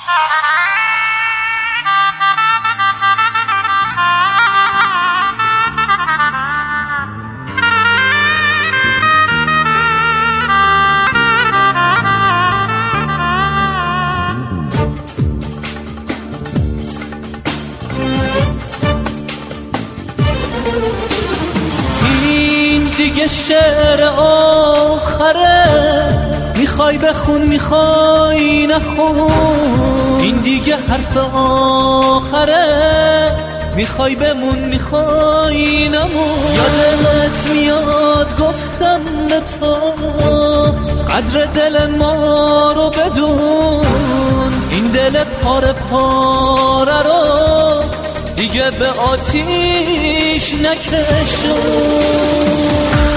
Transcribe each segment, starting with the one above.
دیگه شعر آخره، میخوای بخون میخوای نخون. این دیگه حرف آخره، میخوای بمون میخوای نمون. یادت میاد گفتم به تو قدر دل ما رو بدون. این دل پاره پاره رو دیگه به آتیش نکشون.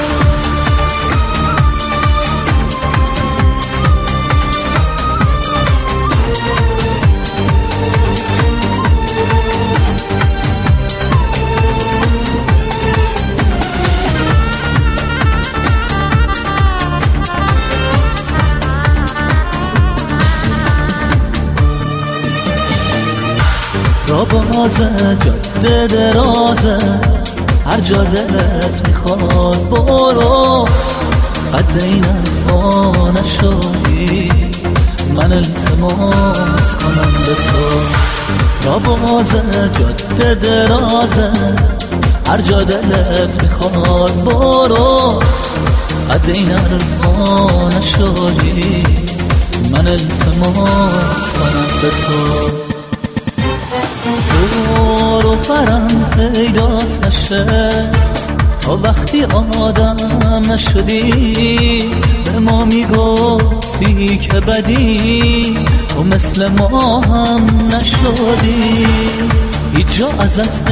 را بازه جاده درازه، هر جا دلت میخواد برو. قد این حرفا نشدی من التماس کنم به تو. را بازه جاده درازه، هر جا دلت میخواد برو. قد این حرفا نشدی من التماس کنم به تو. دور و برم پیدات نشه تا وقتی آدم نشدی. به ما میگفتی که بدی تو مثل ما هم نشدی. هیچ جا ازت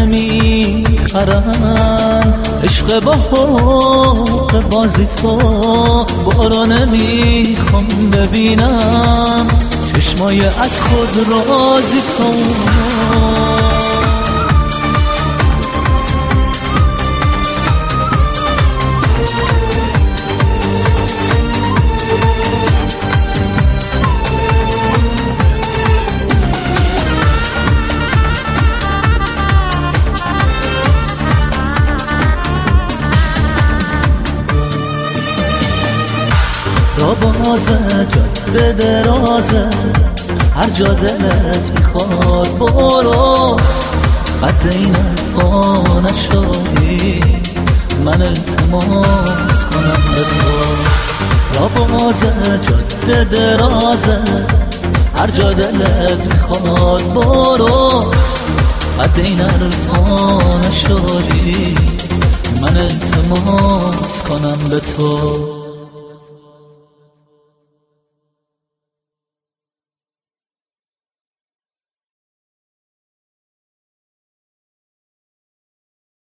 نمیخرن عشق با حق بازی تو. برو نمیخوام ببینم چشمای از خود رازی تو. را بازه جاده درازه، هر جا دلت میخواد برو. قد این حرفا نشدی من التماس کنم به تو. را بازه جاده درازه، هر جا دلت میخواد برو. قد این حرفا نشدی من التماس کنم به تو.